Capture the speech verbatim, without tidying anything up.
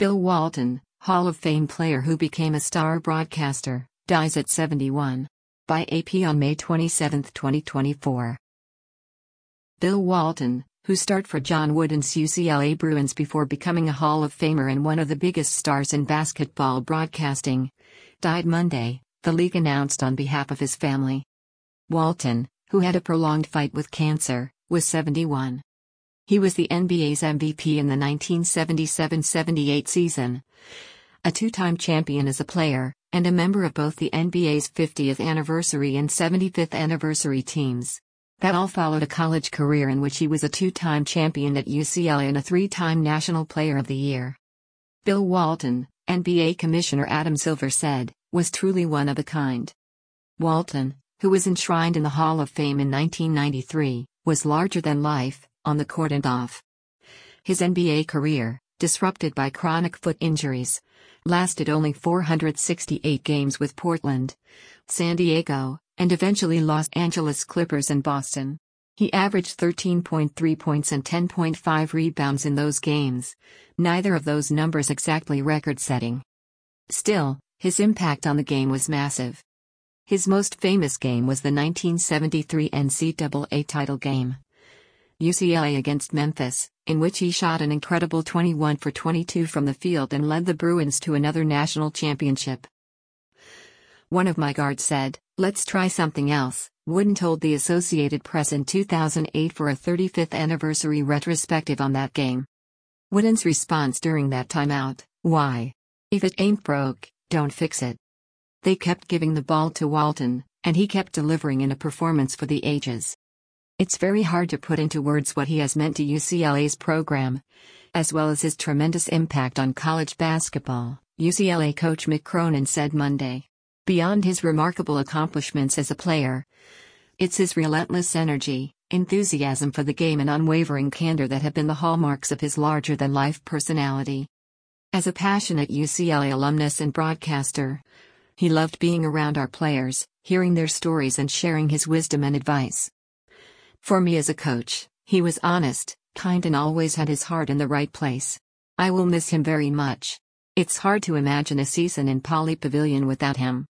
Bill Walton, Hall of Fame player who became a star broadcaster, dies at seventy-one. By A P on May twenty-seventh, twenty twenty-four. Bill Walton, who starred for John Wooden's U C L A Bruins before becoming a Hall of Famer and one of the biggest stars in basketball broadcasting, died Monday, the league announced on behalf of his family. Walton, who had a prolonged fight with cancer, was seventy-one. He was the N B A's M V P in the nineteen seventy-seven seventy-eight season, a two-time champion as a player, and a member of both the N B A's fiftieth anniversary and seventy-fifth anniversary teams. That all followed a college career in which he was a two-time champion at U C L A and a three-time National Player of the Year. Bill Walton, N B A Commissioner Adam Silver said, was truly one of a kind. Walton, who was enshrined in the Hall of Fame in nineteen ninety-three, was larger than life, on the court and off. His N B A career, disrupted by chronic foot injuries, lasted only four hundred sixty-eight games with Portland, San Diego, and eventually Los Angeles Clippers and Boston. He averaged thirteen point three points and ten point five rebounds in those games, neither of those numbers exactly record-setting. Still, his impact on the game was massive. His most famous game was the nineteen seventy-three N C double A title game, U C L A against Memphis, in which he shot an incredible twenty-one for twenty-two from the field and led the Bruins to another national championship. One of my guards said, "Let's try something else," Wooden told the Associated Press in two thousand eight for a thirty-fifth anniversary retrospective on that game. Wooden's response during that timeout: "Why? If it ain't broke, don't fix it." They kept giving the ball to Walton, and he kept delivering in a performance for the ages. It's very hard to put into words what he has meant to U C L A's program, as well as his tremendous impact on college basketball, U C L A coach Mick Cronin said Monday. Beyond his remarkable accomplishments as a player, it's his relentless energy, enthusiasm for the game and unwavering candor that have been the hallmarks of his larger-than-life personality. As a passionate U C L A alumnus and broadcaster, he loved being around our players, hearing their stories and sharing his wisdom and advice. For me as a coach, he was honest, kind and always had his heart in the right place. I will miss him very much. It's hard to imagine a season in Pauley Pavilion without him.